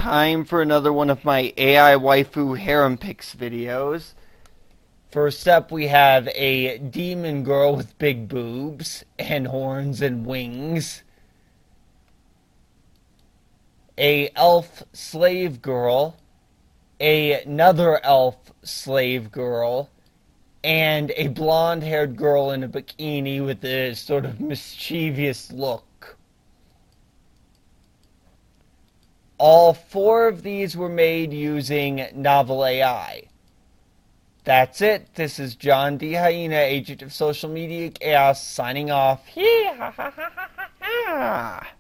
time for another one of my AI waifu harem pics videos. First up, we have a demon girl with big boobs and horns and wings. A elf slave girl. Another elf slave girl. And a blonde-haired girl in a bikini with a sort of mischievous look. All four of these were made using Novel AI. That's it. This is John D. Hyena, agent of social media chaos, signing off.